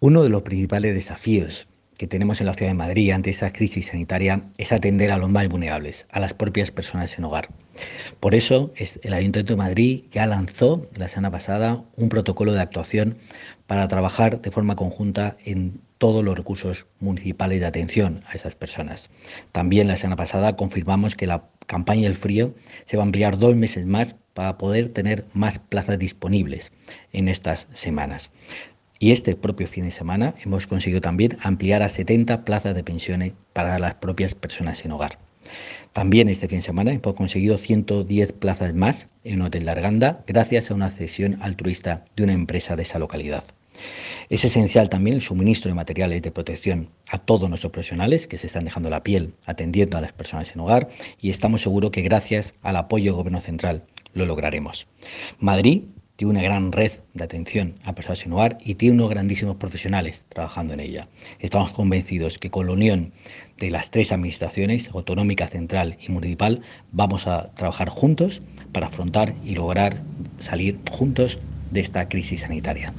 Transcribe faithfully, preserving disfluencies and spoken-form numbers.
Uno de los principales desafíos que tenemos en la ciudad de Madrid ante esta crisis sanitaria es atender a los más vulnerables, a las propias personas en hogar. Por eso, el Ayuntamiento de Madrid ya lanzó la semana pasada un protocolo de actuación para trabajar de forma conjunta en todos los recursos municipales de atención a esas personas. También la semana pasada confirmamos que la campaña del frío se va a ampliar dos meses más para poder tener más plazas disponibles en estas semanas. Y este propio fin de semana hemos conseguido también ampliar a setenta plazas de pensiones para las propias personas en hogar. También este fin de semana hemos conseguido ciento diez plazas más en un hotel de Arganda gracias a una cesión altruista de una empresa de esa localidad. Es esencial también el suministro de materiales de protección a todos nuestros profesionales que se están dejando la piel atendiendo a las personas en hogar, y estamos seguros que gracias al apoyo del Gobierno central lo lograremos. Madrid tiene una gran red de atención a personas en hogar y tiene unos grandísimos profesionales trabajando en ella. Estamos convencidos que con la unión de las tres administraciones, autonómica, central y municipal, vamos a trabajar juntos para afrontar y lograr salir juntos de esta crisis sanitaria.